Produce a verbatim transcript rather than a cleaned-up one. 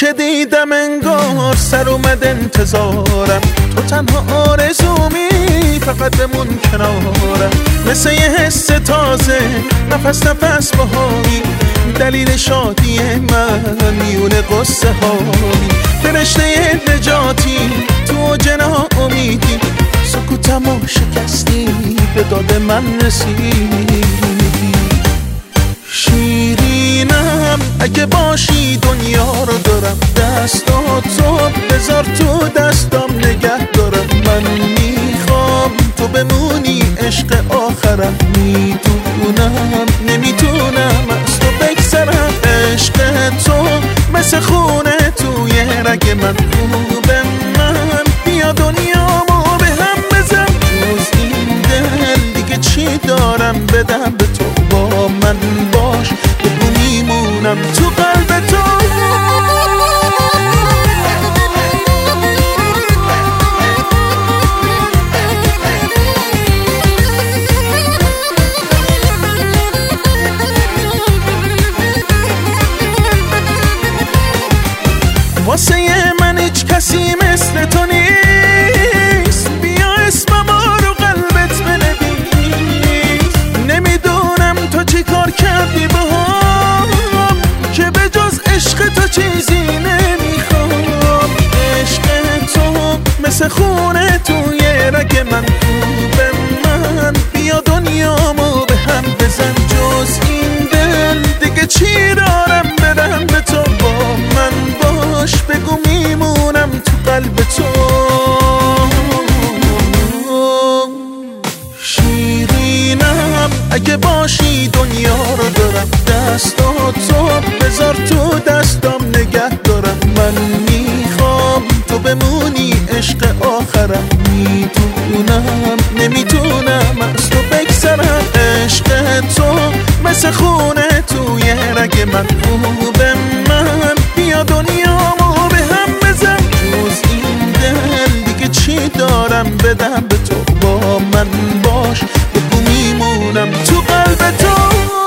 که دیدم انگار سر اومد انتظارم، تو تنها آرزومی فقط بمون کنارم. مثل یه حس تازه نفس نفس بهاری، دلیل شادی من میون قصه هایی. فرشته نجاتی تو جنا امیدی، سکوتمو شکستی به داد من رسیدی. شیرینم اگه باشی دنیا رو دارم، دستاتو بذار تو دستم نگه دارم. من میخوام تو بمونی عشق آخرم، میدونم نمیتونم از تو بگذرم. عشق تو مثل خونه توی رگ من، خوبه من بیا دنیامو به هم بزن. جز این دل دیگه چی دارم بدم به تو، با من باش بگو میمونم تو قلب تو. واسه من هیچ کسی مثل تو نیست، بیا اسمم رو قلبت بنویس. نمیدونم تو چی کار کردی باهم که به جز عشق تو چیزی نمیخوام. عشق تو مثل خونه توی رگ من، خوبه من بیا دنیامو به هم بزن. جز این دل دیگه چی دارم بدم به تو، با من باش بگو میمونم تو قلب تو. شیرینم اگه باشی دنیا رو دارم، دستاتو بذار تو دستم نگه دارم. من میخوام تو بمونی عشق آخرم، میدونم نمیتونم از تو بگذرم. عشق تو مثل خونه توی رگ من، خوبه من بیا دنیامو به هم بزن. جز این دل دیگه چی دارم بدم به تو، با من باش بگو میمونم تو قلب تو.